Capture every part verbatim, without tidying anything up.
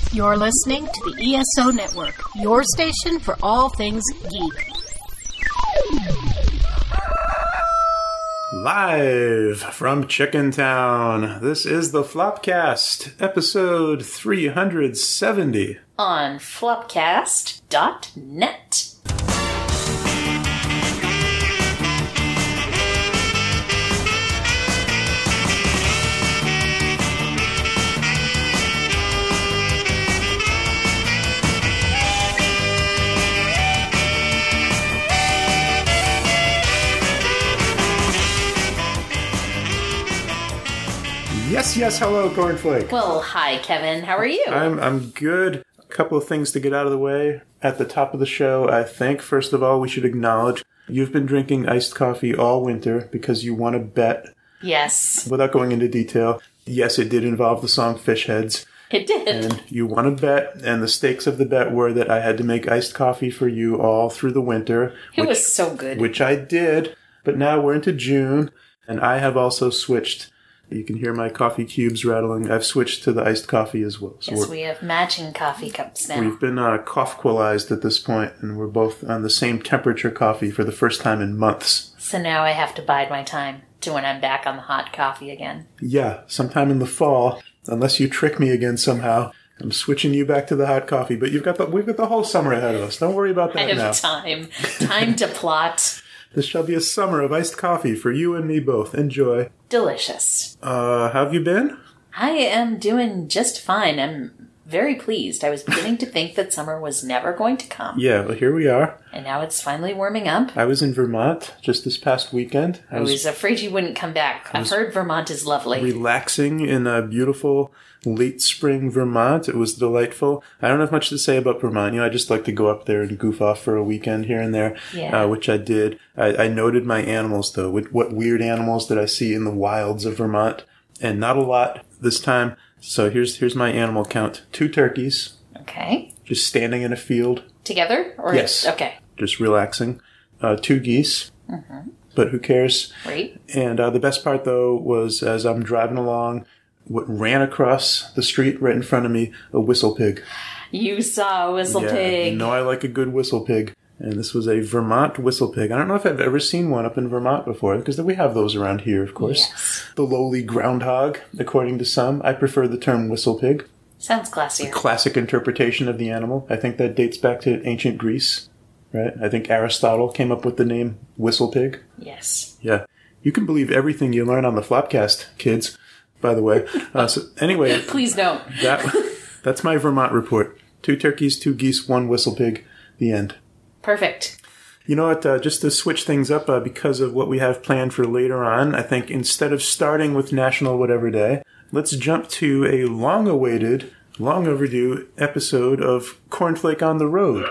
You're listening to the E S O Network, your station for all things geek. Live from Chicken Town, this is the Flopcast, episode three hundred seventy. On flopcast dot net. Yes, yes, hello, Cornflake. Well, hi, Kevin. How are you? I'm I'm good. A couple of things to get out of the way. At the top of the show, I think, first of all, we should acknowledge you've been drinking iced coffee all winter because you won a bet. Yes. Without going into detail, yes, it did involve the song Fish Heads. It did. And you won a bet, and the stakes of the bet were that I had to make iced coffee for you all through the winter. It which, was so good. Which I did, but now we're into June, and I have also switched. You can hear my coffee cubes rattling. I've switched to the iced coffee as well. So yes, we have matching coffee cups now. We've been uh, cough-quillized at this point, and we're both on the same temperature coffee for the first time in months. So now I have to bide my time to when I'm back on the hot coffee again. Yeah, sometime in the fall, unless you trick me again somehow, I'm switching you back to the hot coffee. But you've got the, we've got the whole summer ahead of us. Don't worry about that I have now. time. Time to plot. This shall be a summer of iced coffee for you and me both. Enjoy. Delicious. Uh, how have you been? I am doing just fine. I'm very pleased. I was beginning to think that summer was never going to come. Yeah, well, here we are. And now it's finally warming up. I was in Vermont just this past weekend. I was, I was afraid you wouldn't come back. I've heard Vermont is lovely. Relaxing in a beautiful late spring Vermont. It was delightful. I don't have much to say about Vermont. You know, I just like to go up there and goof off for a weekend here and there, yeah. uh, which I did. I, I noted my animals, though. What, what weird animals did I see in the wilds of Vermont? And not a lot this time. So here's here's my animal count. Two turkeys. Okay. Just standing in a field. Together? Or yes. Okay. Just relaxing. Uh, two geese. Mm-hmm. But who cares? Great. And uh, the best part, though, was as I'm driving along, what ran across the street right in front of me, a whistle pig. You saw a whistle yeah, pig. You know I like a good whistle pig. And this was a Vermont whistle pig. I don't know if I've ever seen one up in Vermont before, because we have those around here, of course. Yes. The lowly groundhog, according to some. I prefer the term whistle pig. Sounds classier. A classic interpretation of the animal. I think that dates back to ancient Greece, right? I think Aristotle came up with the name whistle pig. Yes. Yeah. You can believe everything you learn on the Flopcast, kids, by the way. Uh, so anyway. Please don't. That, that's my Vermont report. Two turkeys, two geese, one whistle pig. The end. Perfect. You know what, uh, just to switch things up uh, because of what we have planned for later on, I think instead of starting with National Whatever Day, let's jump to a long-awaited, long overdue episode of Cornflake on the Road.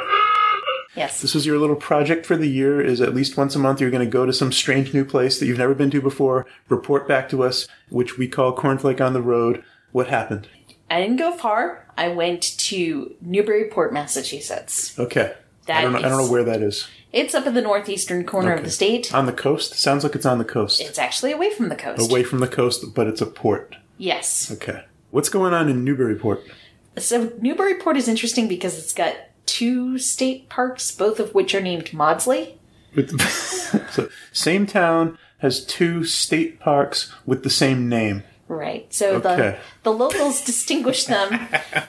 Yes. This is your little project for the year, is at least once a month you're going to go to some strange new place that you've never been to before, report back to us, which we call Cornflake on the Road. What happened? I didn't go far. I went to Newburyport, Massachusetts. Okay. That I don't know, is, I don't know where that is. It's up in the northeastern corner okay. of the state. On the coast? Sounds like it's on the coast. It's actually away from the coast. Away from the coast, but it's a port. Yes. Okay. What's going on in Newburyport? So Newburyport is interesting because it's got two state parks, both of which are named Maudsley. With, so, same town has two state parks with the same name. Right. So okay. the, the locals distinguish them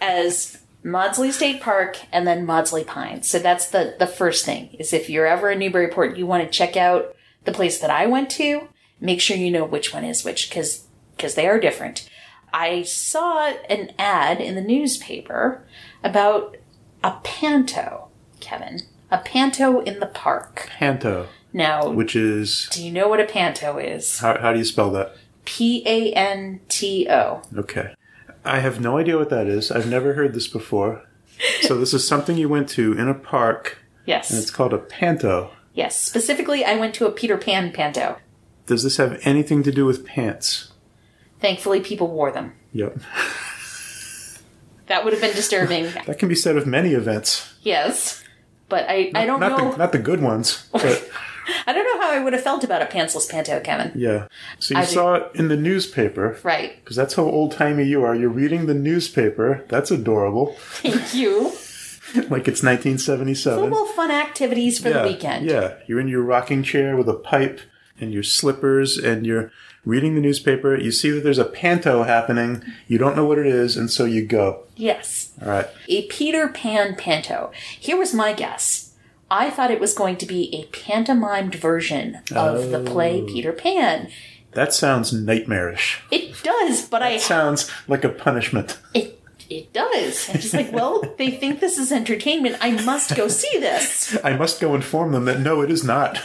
as Maudsley State Park and then Maudsley Pines. So that's the, the first thing, is if you're ever in Newburyport, you want to check out the place that I went to, make sure you know which one is which, because because they are different. I saw an ad in the newspaper about a panto, Kevin. A panto in the park. Panto. Now, which is... do you know what a panto is? How, how do you spell that? P A N T O. Okay. I have no idea what that is. I've never heard this before. So this is something you went to in a park. Yes. And it's called a panto. Yes. Specifically, I went to a Peter Pan panto. Does this have anything to do with pants? Thankfully, people wore them. Yep. That would have been disturbing. That can be said of many events. Yes. But I, Not, I don't not know. The, not the good ones. But I don't know how I would have felt about a pantsless panto, Kevin. Yeah. So you I saw it in the newspaper. Right. Because that's how old-timey you are. You're reading the newspaper. That's adorable. Thank you. Like it's nineteen seventy-seven. Little fun activities for yeah, the weekend. Yeah. You're in your rocking chair with a pipe and your slippers and you're reading the newspaper. You see that there's a panto happening. You don't know what it is, and so you go. Yes. All right. A Peter Pan panto. Here was my guess. I thought it was going to be a pantomimed version of Oh. the play Peter Pan. That sounds nightmarish. It does, but I It sounds like a punishment. it it does. I'm just like, well, they think this is entertainment. I must go see this. I must go inform them that no, it is not.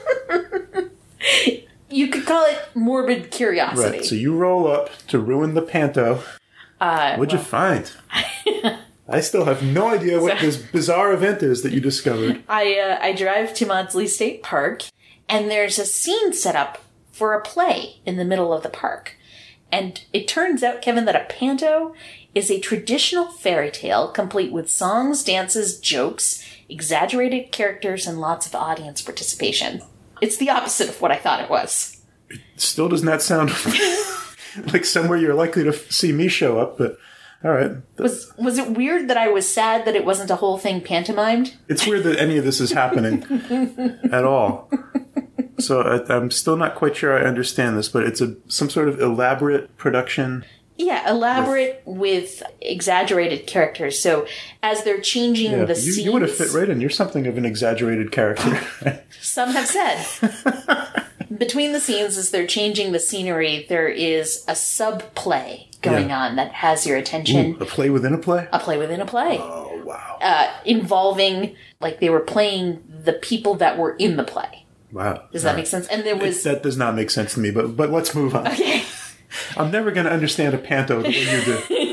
You could call it morbid curiosity. Right. So you roll up to ruin the panto. uh, What'd well, you find? I still have no idea what So- this bizarre event is that you discovered. I uh, I drive to Maudsley State Park, and there's a scene set up for a play in the middle of the park. And it turns out, Kevin, that a panto is a traditional fairy tale complete with songs, dances, jokes, exaggerated characters, and lots of audience participation. It's the opposite of what I thought it was. Still does not sound like somewhere you're likely to f- see me show up, but all right. Was was it weird that I was sad that it wasn't a whole thing pantomimed? It's weird that any of this is happening at all. So I, I'm still not quite sure I understand this, but it's a some sort of elaborate production. Yeah, elaborate with exaggerated characters. So as they're changing Yeah, the you, scenes, you would have fit right in. You're something of an exaggerated character. some have said. Between the scenes, as they're changing the scenery, there is a sub play going Yeah. on that has your attention. Ooh, a play within a play? A play within a play, Oh, wow. uh, involving like they were playing the people that were in the play. Wow. Does that make sense? And there was That does not make sense to me, but but let's move on. okay. I'm never going to understand a panto the way you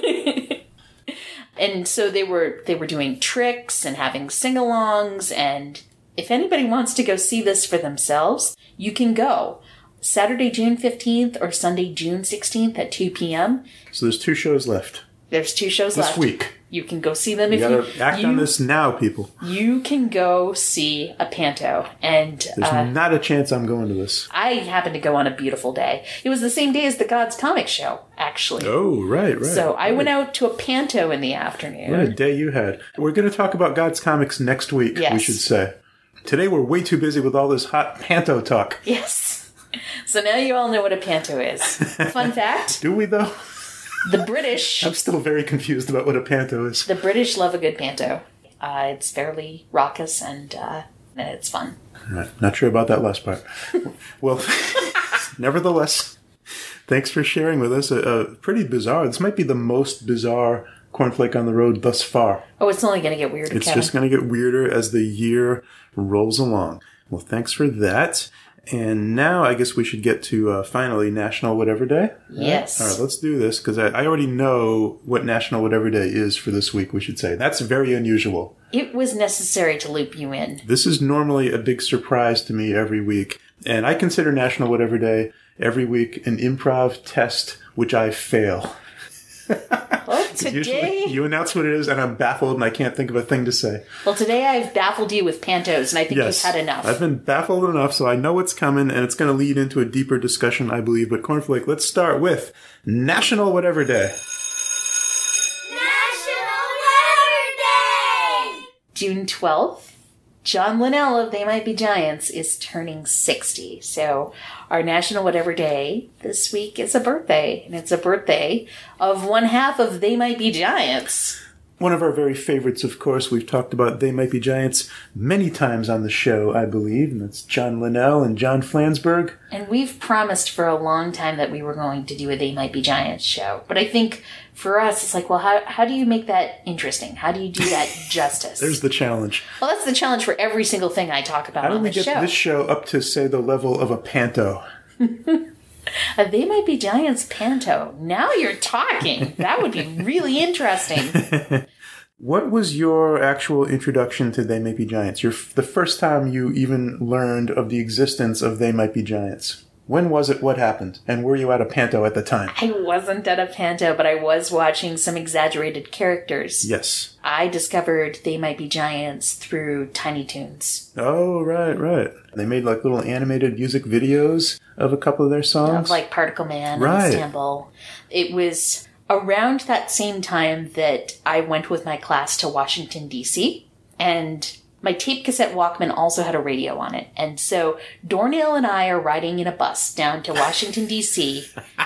do. And so they were they were doing tricks and having sing-alongs, and if anybody wants to go see this for themselves, you can go. Saturday, June fifteenth or Sunday, June sixteenth at two p.m. So there's two shows left There's two shows this left. week. You can go see them You if gotta you act you, on this now, people. You can go see a panto, and There's uh, not a chance I'm going to this. I happened to go on a beautiful day. It was the same day as the Gods Comic Show, actually. Oh, right, right. So I right. went out to a panto in the afternoon. What a day you had. We're going to talk about God's Comics next week, we Yes. should say. Today we're way too busy with all this hot panto talk. Yes. So now you all know what a panto is. Fun fact, Do we, though? the British I'm still very confused about what a panto is. the British love a good panto. Uh, it's fairly raucous and uh, it's fun. Right, not sure about that last part. Well, nevertheless, thanks for sharing with us. A, a pretty bizarre. This might be the most bizarre Cornflake on the Road thus far. Oh, it's only going to get weirder, It's Kevin. just going to get weirder as the year rolls along. Well, thanks for that. And now I guess we should get to uh, finally National Whatever Day. Yes. All right, let's do this because I, I already know what National Whatever Day is for this week, we should say. That's very unusual. It was necessary to loop you in. This is normally a big surprise to me every week. And I consider National Whatever Day every week an improv test which I fail. Well, today, Usually you announce what it is and I'm baffled and I can't think of a thing to say. well, today I've baffled you with pantos, and I think Yes, you've had enough. I've been baffled enough, so I know what's coming, and it's going to lead into a deeper discussion, I believe. But Cornflake, let's start with National Whatever Day. National Whatever Day! June twelfth, John Linnell of They Might Be Giants is turning sixty. So our National Whatever Day this week is a birthday, and it's a birthday of one half of They Might Be Giants. One of our very favorites, of course. We've talked about They Might Be Giants many times on the show, I believe, and that's John Linnell and John Flansburgh. And we've promised for a long time that we were going to do a They Might Be Giants show. But I think for us, it's like, well, how, how do you make that interesting? How do you do that justice? There's the challenge. Well, that's the challenge for every single thing I talk about How do on we this get show. this show up to, say, the level of a panto? Uh, They Might Be Giants panto. Now you're talking. That would be really interesting. What was your actual introduction to They Might Be Giants? Your, the first time you even learned of the existence of They Might Be Giants? When was it? What happened? And were you at a panto at the time? I wasn't at a panto, but I was watching some exaggerated characters. Yes. I discovered They Might Be Giants through Tiny Toons. Oh, right, right. They made like little animated music videos of a couple of their songs. Of like Particle Man Right. and Istanbul. It was around that same time that I went with my class to Washington, D C, and my tape cassette Walkman also had a radio on it. And so Dornell and I are riding in a bus down to Washington, D C,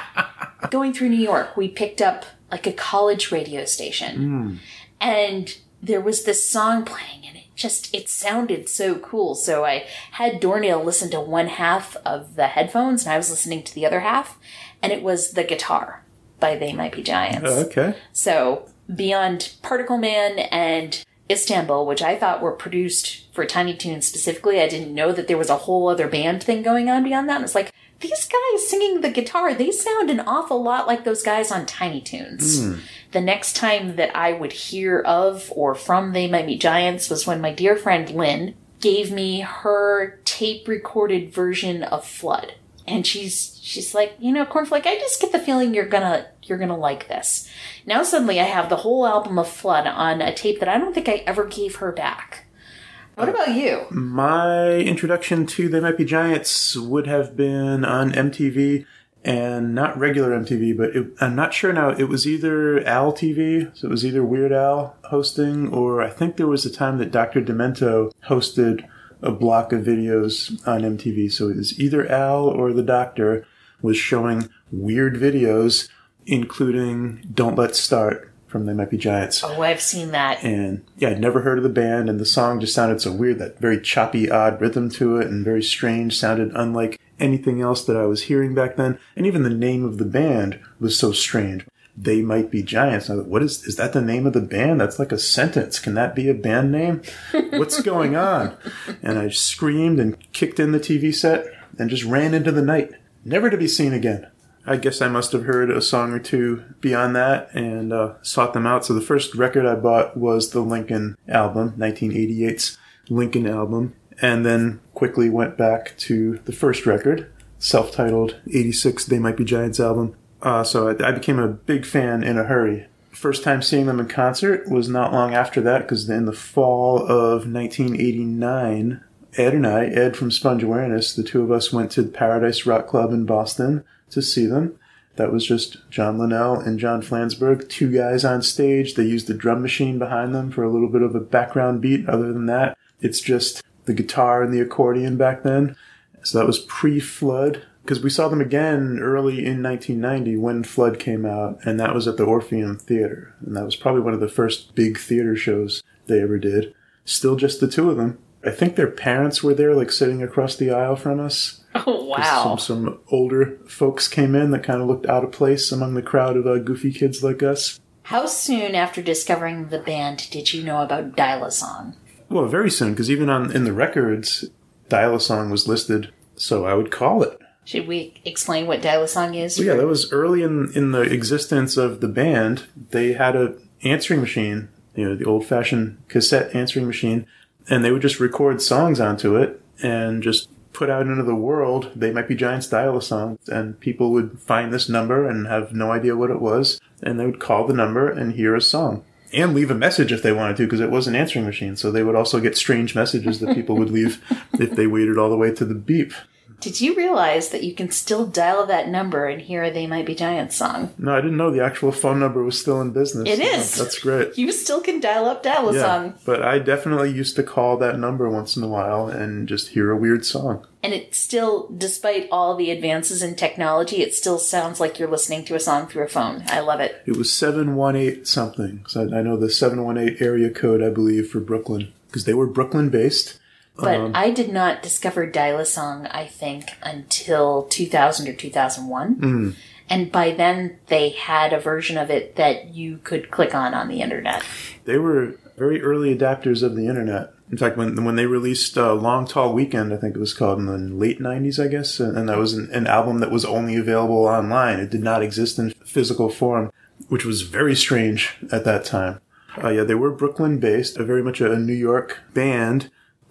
going through New York. We picked up like a college radio station. Mm. And there was this song playing, and it just, it sounded so cool. So I had Dornell listen to one half of the headphones, and I was listening to the other half. And it was The Guitar by They Might Be Giants. Oh, okay. So beyond Particle Man and Istanbul, which I thought were produced for Tiny Toons specifically, I didn't know that there was a whole other band thing going on beyond that. And it's like, these guys singing the guitar, they sound an awful lot like those guys on Tiny Toons. Mm. The next time that I would hear of or from They Might Be Giants was when my dear friend Lynn gave me her tape-recorded version of Flood. And she's she's like, you know, Cornflake, I just get the feeling you're gonna you're gonna like this. Now suddenly I have the whole album of Flood on a tape that I don't think I ever gave her back. What about you? My introduction to They Might Be Giants would have been on M T V, and not regular M T V, but it, I'm not sure now. It was either Al T V, so it was either Weird Al hosting, or I think there was a time that Doctor Demento hosted a block of videos on M T V. So it was either Al or the Doctor was showing weird videos, including Don't Let's Start from They Might Be Giants. Oh, I've seen that. And yeah, I'd never heard of the band, and the song just sounded so weird, that very choppy, odd rhythm to it, and very strange, sounded unlike anything else that I was hearing back then. And even the name of the band was so strange. They Might Be Giants. I thought, what is, is that the name of the band? That's like a sentence. Can that be a band name? What's going on? And I screamed and kicked in the T V set and just ran into the night, never to be seen again. I guess I must have heard a song or two beyond that and uh, sought them out. So the first record I bought was the Lincoln album, nineteen eighty-eight's Lincoln album, and then quickly went back to the first record, self-titled eighty-six They Might Be Giants album. Uh, so I, I became a big fan in a hurry. First time seeing them in concert was not long after that, because in the fall of nineteen eighty-nine, Ed and I, Ed from Sponge Awareness, the two of us went to the Paradise Rock Club in Boston to see them. That was just John Linnell and John Flansburgh, two guys on stage. They used the drum machine behind them for a little bit of a background beat. Other than that, it's just the guitar and the accordion back then. So that was pre-Flood, because we saw them again early in nineteen ninety when Flood came out, and that was at the Orpheum Theater. And that was probably one of the first big theater shows they ever did. Still just the two of them. I think their parents were there, like sitting across the aisle from us. Oh, wow. Some, some older folks came in that kind of looked out of place among the crowd of uh, goofy kids like us. How soon after discovering the band did you know about Dial-A-Song? Well, very soon, because even on in the records, Dial-A-Song was listed, so I would call it. Should we explain what Dial-A-Song is? Well, yeah, that was early in, in the existence of the band. They had a answering machine, you know, the old-fashioned cassette answering machine, and they would just record songs onto it and just put out into the world, They Might Be Giants Dial-A-Song, and people would find this number and have no idea what it was, and they would call the number and hear a song. And leave a message if they wanted to, because it was an answering machine, so they would also get strange messages that people would leave if they waited all the way to the beep. Did you realize that you can still dial that number and hear a They Might Be Giants song? No, I didn't know the actual phone number was still in business. It is. Oh, that's great. You still can dial up Dial-A-Song. Yeah, but I definitely used to call that number once in a while and just hear a weird song. And it still, despite all the advances in technology, it still sounds like you're listening to a song through a phone. I love it. It was seven one eight something. So I, I know the seven one eight area code, I believe, for Brooklyn, because they were Brooklyn-based. But um, I did not discover Dial-A-Song, I think, until two thousand or two thousand one. Mm. And by then, they had a version of it that you could click on on the internet. They were very early adapters of the internet. In fact, when when they released uh, Long Tall Weekend, I think it was called, in the late nineties, I guess, and that was an, an album that was only available online. It did not exist in physical form, which was very strange at that time. Uh, yeah, they were Brooklyn-based, a very much a New York band,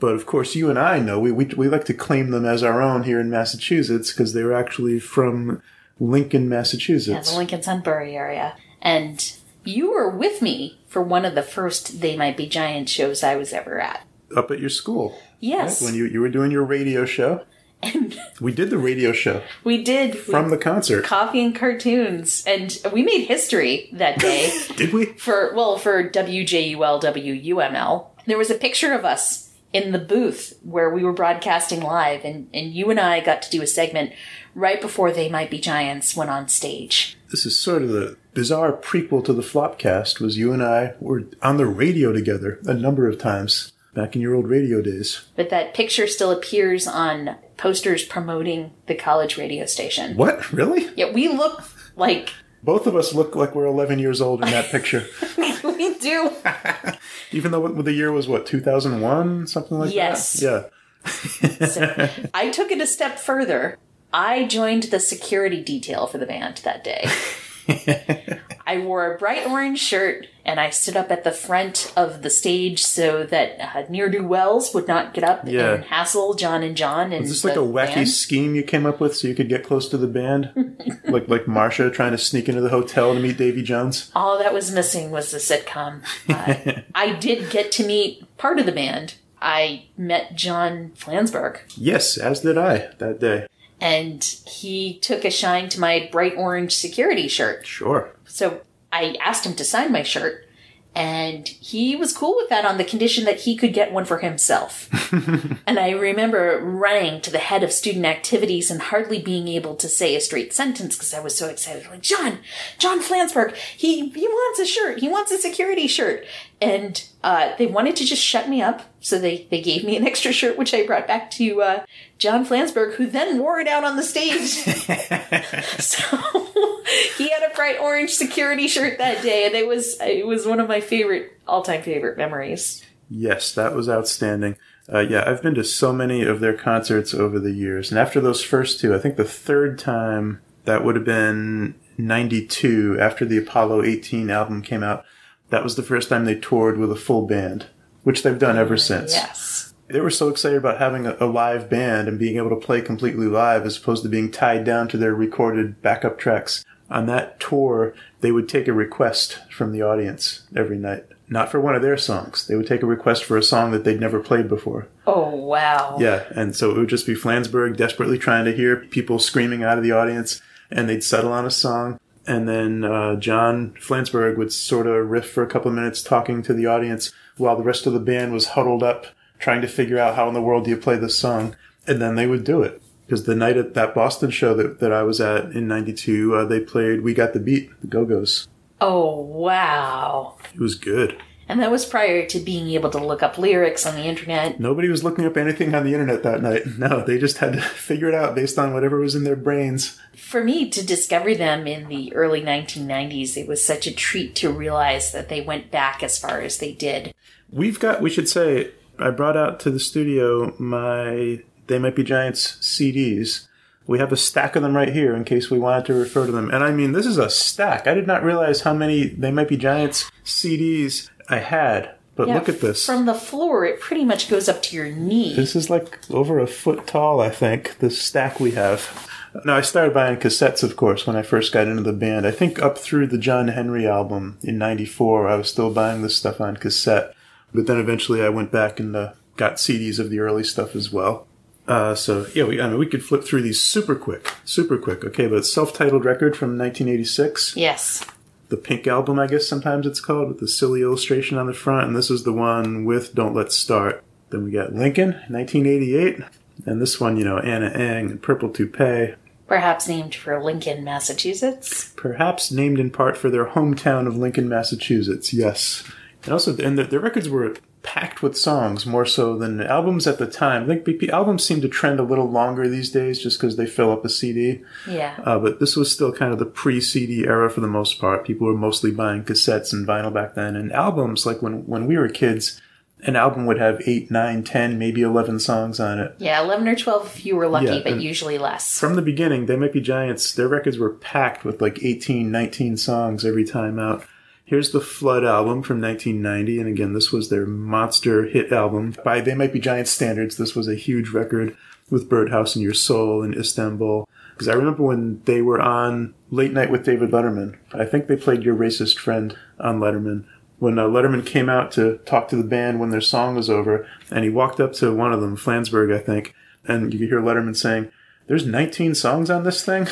But of course, you and I know, we, we, we like to claim them as our own here in Massachusetts because they were actually from Lincoln, Massachusetts. Yeah, the Lincoln-Sunbury area. And you were with me for one of the first They Might Be Giants shows I was ever at. Up at your school. Yes. Right? When you, you were doing your radio show. And we did the radio show. We did. From we, the concert. Coffee and cartoons. And we made history that day. Did we? For, well, for W J U L W U M L. There was a picture of us in the booth where we were broadcasting live, and, and you and I got to do a segment right before They Might Be Giants went on stage. This is sort of the bizarre prequel to the Flopcast, was you and I were on the radio together a number of times back in your old radio days. But that picture still appears on posters promoting the college radio station. What? Really? Yeah, we look like... Both of us look like we're eleven years old in that picture. We do. Even though the year was, what, two thousand one? Something like yes. that? Yeah. So, I took it a step further. I joined the security detail for the band that day. I wore a bright orange shirt, and I stood up at the front of the stage so that uh, ne'er-do-wells would not get up yeah. and hassle John and John. And was this like a wacky band. scheme you came up with so you could get close to the band? like like Marsha trying to sneak into the hotel to meet Davy Jones? All that was missing was the sitcom. Uh, I did get to meet part of the band. I met John Flansburgh. Yes, as did I that day. And he took a shine to my bright orange security shirt. Sure. So I asked him to sign my shirt, and he was cool with that on the condition that he could get one for himself. And I remember running to the head of student activities and hardly being able to say a straight sentence because I was so excited. Like, John, John Flansburgh, he, he wants a shirt. He wants a security shirt. And uh, they wanted to just shut me up. So they, they gave me an extra shirt, which I brought back to uh, John Flansburgh, who then wore it out on the stage. So he had a bright orange security shirt that day, and it was it was one of my favorite, all-time favorite memories. Yes, that was outstanding. Uh, yeah, I've been to so many of their concerts over the years. And after those first two, I think the third time, that would have been ninety-two, after the Apollo eighteen album came out. That was the first time they toured with a full band, which they've done ever since. Yes. They were so excited about having a, a live band and being able to play completely live as opposed to being tied down to their recorded backup tracks. On that tour, they would take a request from the audience every night. Not for one of their songs. They would take a request for a song that they'd never played before. Oh, wow. Yeah, and so it would just be Flansburgh desperately trying to hear people screaming out of the audience, and they'd settle on a song. And then uh, John Flansburgh would sort of riff for a couple of minutes talking to the audience while the rest of the band was huddled up trying to figure out how in the world do you play this song. And then they would do it. Because the night at that Boston show that, that I was at in ninety-two, uh, they played We Got the Beat, the Go-Go's. Oh, wow. It was good. And that was prior to being able to look up lyrics on the internet. Nobody was looking up anything on the internet that night. No, they just had to figure it out based on whatever was in their brains. For me, to discover them in the early nineteen nineties, it was such a treat to realize that they went back as far as they did. We've got, we should say, I brought out to the studio my They Might Be Giants C Ds. We have a stack of them right here in case we wanted to refer to them. And I mean, this is a stack. I did not realize how many They Might Be Giants C Ds I had. But Yeah, look at this. From the floor, it pretty much goes up to your knee. This is like over a foot tall, I think, the stack we have. Now, I started buying cassettes, of course, when I first got into the band. I think up through the John Henry album in ninety-four, I was still buying this stuff on cassette. But then eventually I went back and uh, got C Ds of the early stuff as well. Uh, so, yeah, we, I mean, we could flip through these super quick. Super quick. Okay, but self-titled record from nineteen eighty-six. Yes. The Pink Album, I guess sometimes it's called, with the silly illustration on the front. And this is the one with Don't Let's Start. Then we got Lincoln, nineteen eighty-eight. And this one, you know, Anna Ang and Purple Toupee. Perhaps named for Lincoln, Massachusetts. Perhaps named in part for their hometown of Lincoln, Massachusetts, yes. And also, and their, their records were packed with songs more so than albums at the time. I think B P albums seem to trend a little longer these days just because they fill up a C D. Yeah. Uh, but this was still kind of the pre-C D era for the most part. People were mostly buying cassettes and vinyl back then. And albums, like when, when we were kids, an album would have eight, nine, ten, maybe eleven songs on it. Yeah, eleven or twelve if you were lucky, Yeah, but and usually less. From the beginning, They Might Be Giants, their records were packed with like eighteen, nineteen songs every time out. Here's the Flood album from nineteen ninety, and again, this was their monster hit album. By They Might Be Giants standards, this was a huge record with Birdhouse in Your Soul and Istanbul. Because I remember when they were on Late Night with David Letterman, I think they played Your Racist Friend on Letterman. When uh, Letterman came out to talk to the band when their song was over, and he walked up to one of them, Flansburgh, I think, and you could hear Letterman saying, "There's nineteen songs on this thing?"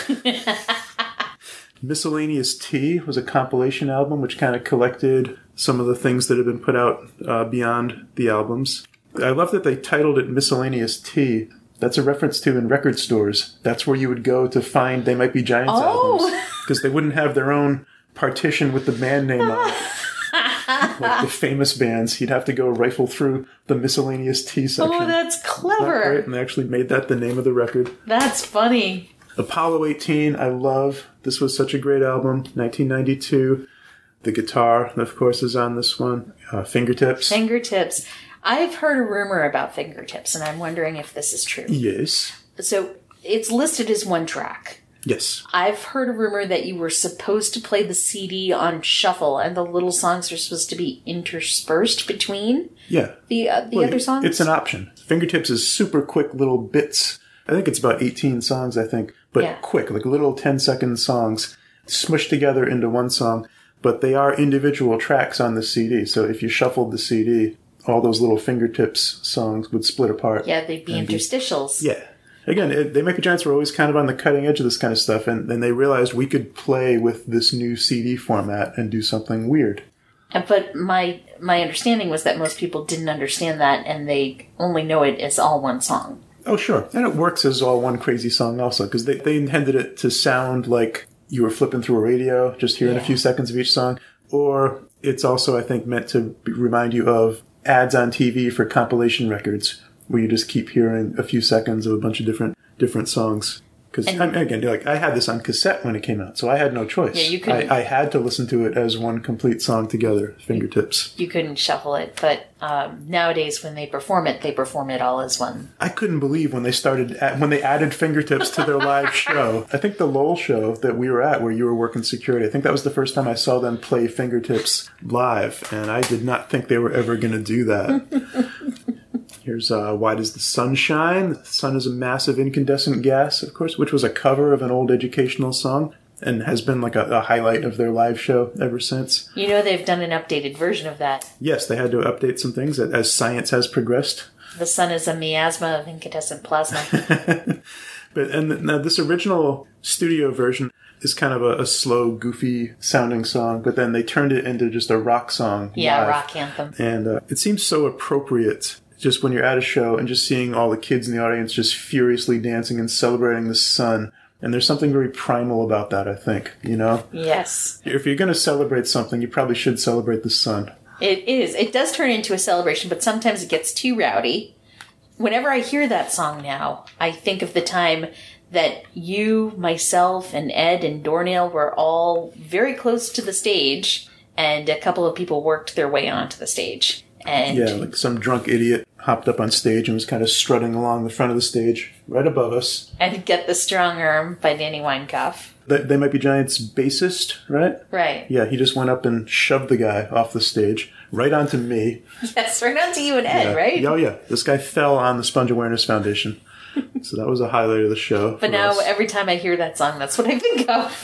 Miscellaneous Tea was a compilation album which kind of collected some of the things that had been put out uh, beyond the albums. I love that they titled it Miscellaneous Tea. That's a reference to in record stores. That's where you would go to find They Might Be Giants Oh. albums. Because they wouldn't have their own partition with the band name on it. Like the famous bands, you'd have to go rifle through the Miscellaneous Tea section. Oh, that's Isn't that clever. great? And they actually made that the name of the record. That's funny. Apollo eighteen, I love. This was such a great album. nineteen ninety-two. The guitar, of course, is on this one. Uh, Fingertips. Fingertips. I've heard a rumor about Fingertips, and I'm wondering if this is true. Yes. So it's listed as one track. Yes. I've heard a rumor that you were supposed to play the C D on shuffle, and the little songs are supposed to be interspersed between Yeah. the uh, the Well, other songs. It's an option. Fingertips is super quick little bits. I think it's about eighteen songs, I think. But Yeah. quick, like little ten-second songs smushed together into one song. But they are individual tracks on the C D. So if you shuffled the C D, all those little Fingertips songs would split apart. yeah, they'd be And be- interstitials. Yeah. Again, it, They Might Be Giants were always kind of on the cutting edge of this kind of stuff, and then they realized we could play with this new C D format and do something weird. Uh, But my my understanding was that most people didn't understand that, and they only know it as all one song. Oh, sure. And it works as all one crazy song also, because they, they intended it to sound like you were flipping through a radio, just hearing Yeah. a few seconds of each song. Or it's also, I think, meant to be, remind you of ads on T V for compilation records, where you just keep hearing a few seconds of a bunch of different different songs. Because, And- again, like I had this on cassette when it came out, so I had no choice. Yeah, you couldn't- I, I had to listen to it as one complete song together, Fingertips. You couldn't shuffle it, but um, nowadays when they perform it, they perform it all as one. I couldn't believe when they started at, when they added Fingertips to their live show. I think the Lowell show that we were at, where you were working security, I think that was the first time I saw them play Fingertips live, and I did not think they were ever going to do that. Here's uh, Why Does the Sun Shine? The sun is a massive incandescent gas, of course, which was a cover of an old educational song and has been like a, a highlight of their live show ever since. You know they've done an updated version of that. Yes, they had to update some things as science has progressed. The sun is a miasma of incandescent plasma. But and now this original studio version is kind of a, a slow, goofy sounding song, but then they turned it into just a rock song. Yeah, live. rock anthem. And uh, it seems so appropriate just when you're at a show and just seeing all the kids in the audience just furiously dancing and celebrating the sun. And there's something very primal about that, I think, you know? Yes. If you're going to celebrate something, you probably should celebrate the sun. It is. It does turn into a celebration, but sometimes it gets too rowdy. Whenever I hear that song now, I think of the time that you, myself, and Ed and Dornail were all very close to the stage, and a couple of people worked their way onto the stage. And Yeah, like some drunk idiot hopped up on stage and was kind of strutting along the front of the stage, right above us. and Get the Strong Arm by Danny Weinkauf. They, they Might Be Giants' bassist, right? Right. Yeah, he just went up and shoved the guy off the stage, right onto me. Yes, right on to you and Ed, Yeah. right? Oh, yeah. This guy fell on the Sponge Awareness Foundation. So that was a highlight of the show. But for now us. every time I hear that song, that's what I think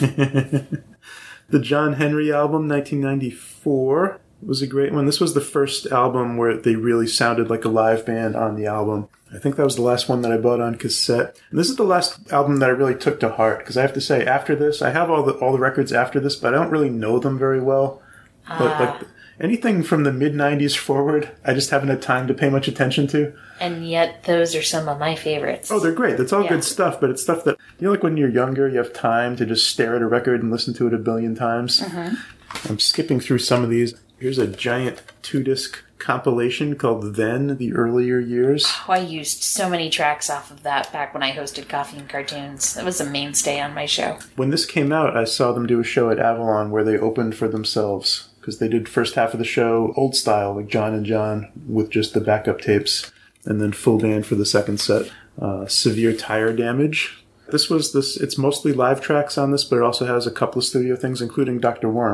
of. The John Henry album, nineteen ninety-four, was a great one. This was the first album where they really sounded like a live band on the album. I think that was the last one that I bought on cassette. And this is the last album that I really took to heart, because I have to say, after this, I have all the all the records after this, but I don't really know them very well. But like anything from the mid nineties forward, I just haven't had time to pay much attention to. And yet, those are some of my favorites. Oh, they're great. That's all Yeah. good stuff, but it's stuff that, you know, like when you're younger, you have time to just stare at a record and listen to it a billion times. Mm-hmm. I'm skipping through some of these. Here's a giant two-disc compilation called Then, The Earlier Years. Oh, I used so many tracks off of that back when I hosted Coffee and Cartoons. That was a mainstay on my show. When this came out, I saw them do a show at Avalon where they opened for themselves, because they did first half of the show old style, like John and John, with just the backup tapes, and then full band for the second set. Uh, Severe Tire Damage. This was this. It's mostly live tracks on this, but it also has a couple of studio things, including Doctor Worm.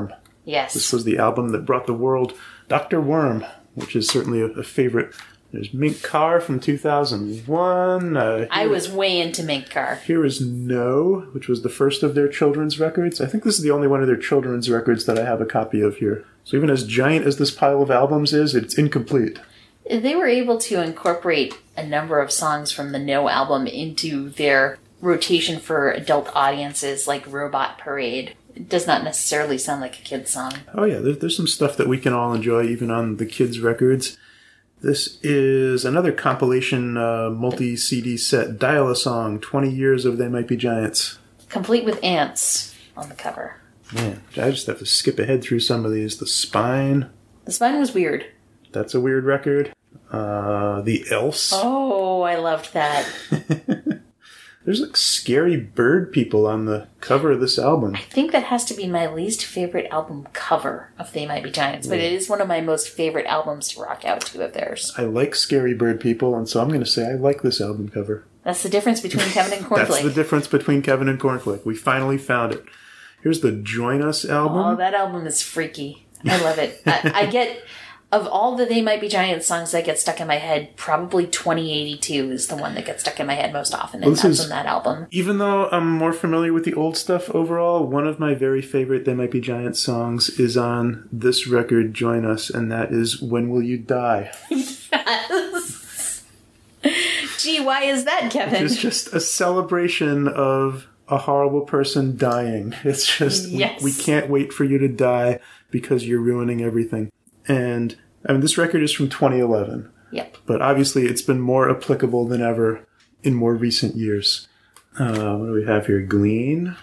Yes. This was the album that brought the world Doctor Worm, which is certainly a, a favorite. There's Mink Car from two thousand one. Uh, I was way into Mink Car. Here is No, which was the first of their children's records. I think this is the only one of their children's records that I have a copy of here. So even as giant as this pile of albums is, it's incomplete. They were able to incorporate a number of songs from the No album into their rotation for adult audiences, like Robot Parade. It does not necessarily sound like a kid's song. Oh yeah, there, there's some stuff that we can all enjoy even on the kids' records. This is another compilation uh, multi-C D set, Dial-A-Song, twenty years of They Might Be Giants. Complete with ants on the cover. Man, I just have to skip ahead through some of these. The Spine, The Spine was weird. that's a weird record. Uh, the Else. Oh, I loved that. There's like scary bird people on the cover of this album. I think that has to be my least favorite album cover of They Might Be Giants, but it is one of my most favorite albums to rock out to of theirs. I like scary bird people, and so I'm going to say I like this album cover. That's the difference between Kevin and Cornflake. That's the difference between Kevin and Cornflake. We finally found it. Here's the Join Us album. Oh, that album is freaky. I love it. I, I get, of all the They Might Be Giants songs that get stuck in my head, probably twenty eighty-two is the one that gets stuck in my head most often, and Well, this that's is- on that album. Even though I'm more familiar with the old stuff overall, one of my very favorite They Might Be Giants songs is on this record, Join Us, and that is When Will You Die? Gee, why is that, Kevin? It's just a celebration of a horrible person dying. It's just, we- Yes. we, can't wait for you to die because you're ruining everything. And, I mean, this record is from twenty eleven, Yep. but obviously it's been more applicable than ever in more recent years. Uh, what do we have here? Glean.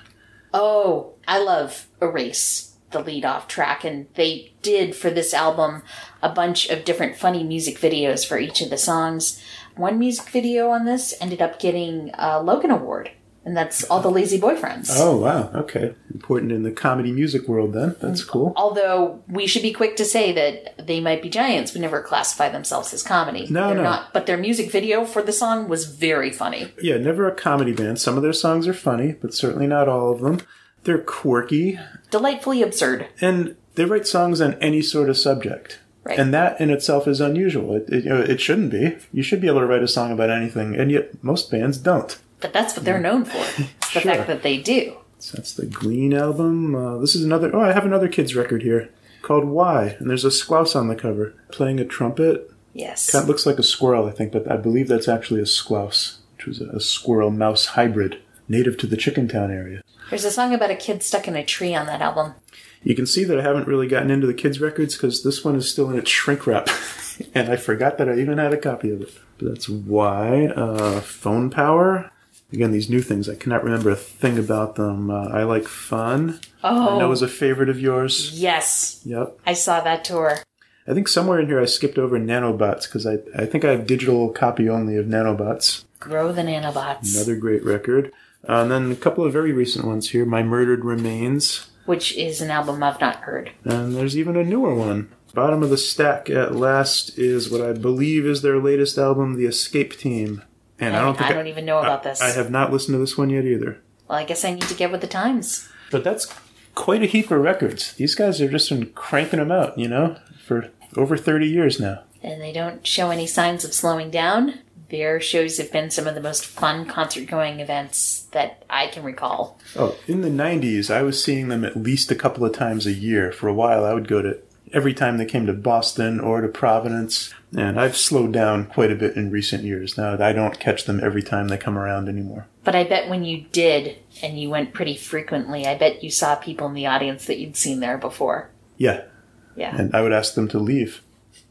Oh, I love Erase, the lead-off track, and they did, for this album, a bunch of different funny music videos for each of the songs. One music video on this ended up getting a Logan Award, and that's All the Lazy Boyfriends. Oh, wow. Okay. Important in the comedy music world, then. That's cool. Although, we should be quick to say that They Might Be Giants would never classify themselves as comedy. No, They're no. not. But their music video for the song was very funny. Yeah, never a comedy band. Some of their songs are funny, but certainly not all of them. They're quirky, Delightfully absurd. and they write songs on any sort of subject. Right. And that in itself is unusual. It, it, you know, it shouldn't be. You should be able to write a song about anything, and yet most bands don't. But that's what they're known for. It's the Sure. fact that they do. So that's the Glean album. Uh, this is another... Oh, I have another kids record here called Why, and there's a squouse on the cover playing a trumpet. Yes. Kind of looks like a squirrel, I think, but I believe that's actually a squouse, which was a squirrel-mouse hybrid native to the Chickentown area. There's a song about a kid stuck in a tree on that album. You can see that I haven't really gotten into the kids' records because this one is still in its shrink wrap, and I forgot that I even had a copy of it. But that's Why. Uh, Phone Power. Again, these new things, I cannot remember a thing about them. Uh, I Like Fun. Oh. I know is a favorite of yours. Yes. Yep. I saw that tour. I think somewhere in here I skipped over Nanobots because I, I think I have digital copy only of Nanobots. Grow the Nanobots. Another great record. Uh, and then a couple of very recent ones here. My Murdered Remains. Which is an album I've not heard. And there's even a newer one. Bottom of the stack at last is what I believe is their latest album, The Escape Team. And I, I, don't think I don't even know about this. I have not listened to this one yet either. Well, I guess I need to get with the times. But that's quite a heap of records. These guys have just been cranking them out, you know, for over thirty years now. And they don't show any signs of slowing down. Their shows have been some of the most fun concert-going events that I can recall. Oh, in the nineties, I was seeing them at least a couple of times a year. For a while, I would go to every time they came to Boston or to Providence. And I've slowed down quite a bit in recent years. Now, I don't catch them every time they come around anymore. But I bet when you did, and you went pretty frequently, I bet you saw people in the audience that you'd seen there before. Yeah. Yeah. And I would ask them to leave.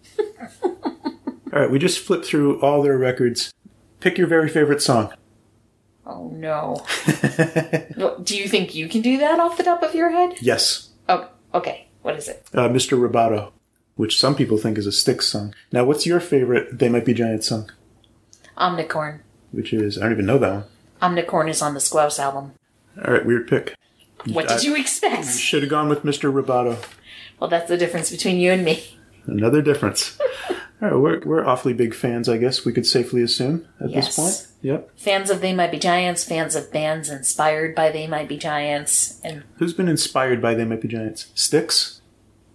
All right, we just flipped through all their records. Pick your very favorite song. Oh, no. Well, do you think you can do that off the top of your head? Yes. Oh, okay. What is it? Uh, Mister Roboto, which some people think is a Styx song. Now, what's your favorite They Might Be Giants song? Omnicorn. Which is, I don't even know that one. Omnicorn is on the Squouse album. All right, weird pick. What did you expect? Should have gone with Mister Roboto. Well, that's the difference between you and me. Another difference. All right, we're, we're awfully big fans, I guess we could safely assume at Yes. this point. Yep. Fans of They Might Be Giants, fans of bands inspired by They Might Be Giants, and Who's been inspired by They Might Be Giants? Styx?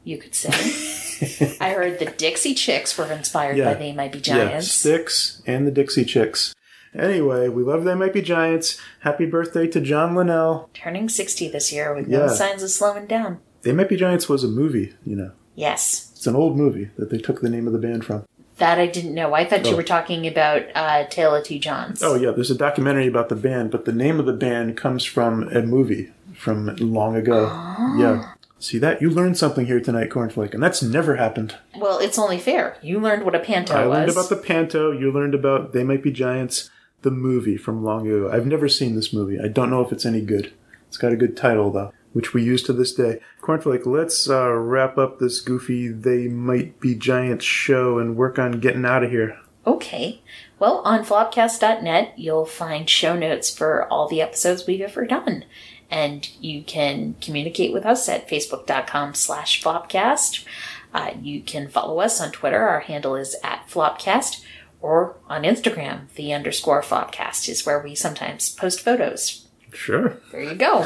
you could say. I heard the Dixie Chicks were inspired Yeah. by They Might Be Giants. Yeah, Styx and the Dixie Chicks. Anyway, we love They Might Be Giants. Happy birthday to John Linnell. Turning sixty this year with Yeah. no signs of slowing down. They Might Be Giants was a movie, you know. Yes. It's an old movie that they took the name of the band from. That I didn't know. I thought you Oh. were talking about uh, Tale of Two Johns. Oh, yeah, there's a documentary about the band, but the name of the band comes from a movie from long ago. Oh. Yeah. See that? You learned something here tonight, Cornflake, and that's never happened. Well, it's only fair. You learned what a panto I was. learned about the Panto. You learned about They Might Be Giants, the movie from long ago. I've never seen this movie. I don't know if it's any good. It's got a good title, though, which we use to this day. Cornflake, let's uh, wrap up this goofy They Might Be Giants show and work on getting out of here. Okay. Well, on flopcast dot net, you'll find show notes for all the episodes we've ever done. And you can communicate with us at facebook.com slash flopcast. Uh, you can follow us on Twitter. Our handle is at flopcast. Or on Instagram, the underscore flopcast is where we sometimes post photos. Sure. There you go.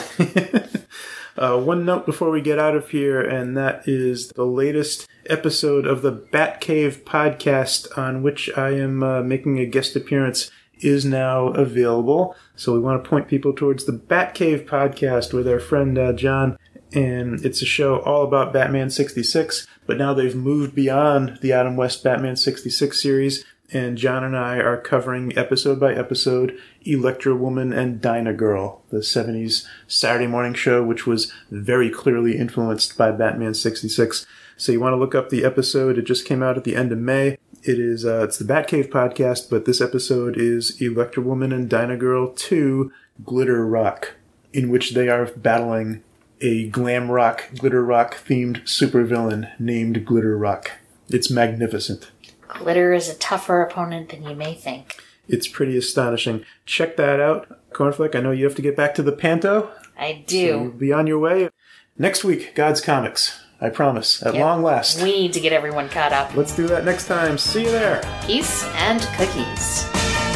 Uh, one note before we get out of here, and that is the latest episode of the Batcave podcast, on which I am uh, making a guest appearance, is now available. So we want to point people towards the Batcave podcast with our friend uh, John, and it's a show all about Batman sixty-six, but now they've moved beyond the Adam West Batman sixty-six series, and John and I are covering episode by episode Electra Woman and Dyna Girl, the seventies Saturday morning show, which was very clearly influenced by Batman sixty-six. So you want to look up the episode. It just came out at the end of May. It is, uh, it's the Batcave podcast, but this episode is Electra Woman and Dyna Girl two Glitter Rock, in which they are battling a glam rock, glitter rock themed supervillain named Glitter Rock. It's magnificent. Glitter is a tougher opponent than you may think. It's pretty astonishing. Check that out. Cornflake, I know you have to get back to the Panto. I So you'll do. be on your way. Next week, God's Comics. I promise. At Yep. long last. We need to get everyone caught up. Let's do that next time. See you there. Peace and cookies.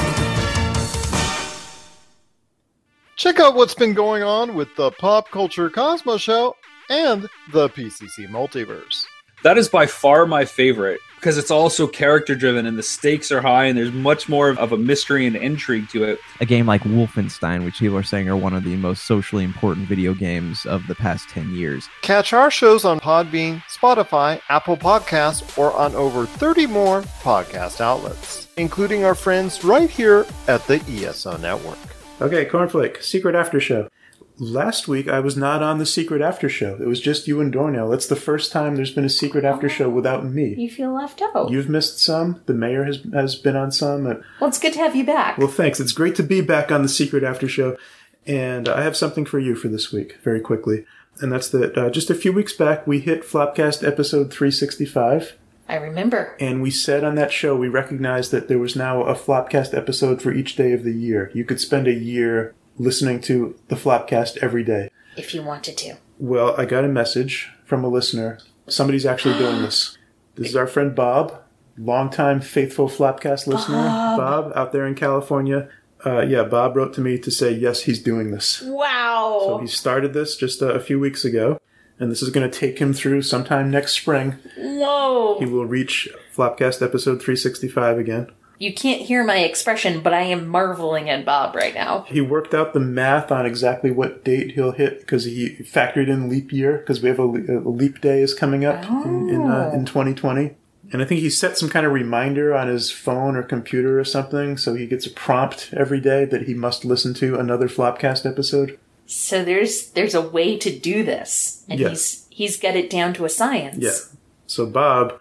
Check out what's been going on with the Pop Culture Cosmos Show and the P C C Multiverse. That is by far my favorite because it's also character driven and the stakes are high and there's much more of a mystery and intrigue to it. A game like Wolfenstein, which people are saying are one of the most socially important video games of the past ten years. Catch our shows on Podbean, Spotify, Apple Podcasts, or on over thirty more podcast outlets, including our friends right here at the E S O Network. Okay, Cornflake, Secret After Show. Last week, I was not on the Secret After Show. It was just you and Dornell. That's the first time there's been a Secret After Show without me. You feel left out. You've missed some. The mayor has has been on some. And, Well, it's good to have you back. well, thanks. It's great to be back on the Secret After Show. And I have something for you for this week, very quickly. And that's that uh, just a few weeks back, we hit Flopcast episode three sixty-five. I remember. And we said on that show, we recognized that there was now a Flopcast episode for each day of the year. You could spend a year listening to the Flopcast every day. If you wanted to. Well, I got a message from a listener. Somebody's actually doing this. This is our friend Bob, longtime faithful Flopcast listener. Bob, Bob out there in California. Uh, yeah, Bob wrote to me to say, yes, he's doing this. Wow. So he started this just a, a few weeks ago, and this is going to take him through sometime next spring. Whoa. He will reach Flopcast episode three sixty-five again. You can't hear my expression, but I am marveling at Bob right now. He worked out the math on exactly what date he'll hit because he factored in leap year because we have a, a leap day is coming up in in, uh, in twenty twenty. And I think he set some kind of reminder on his phone or computer or something so he gets a prompt every day that he must listen to another Flopcast episode. So there's there's a way to do this. And Yeah. he's he's got it down to a science. Yeah. So Bob,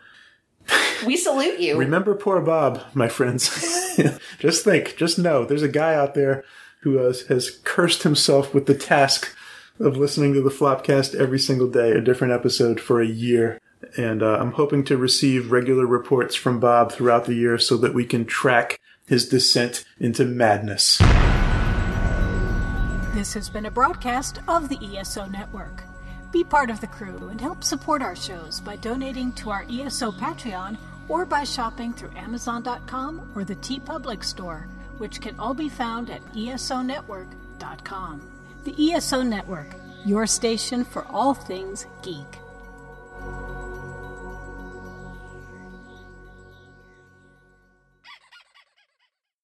We salute you. remember poor Bob, my friends. Just think, just know, there's a guy out there who has, has cursed himself with the task of listening to the Flopcast every single day, a different episode for a year. And uh, I'm hoping to receive regular reports from Bob throughout the year so that we can track his descent into madness. This has been a broadcast of the E S O Network. Be part of the crew and help support our shows by donating to our E S O Patreon or by shopping through Amazon dot com or the TeePublic store, which can all be found at E S O network dot com. The E S O Network, your station for all things geek.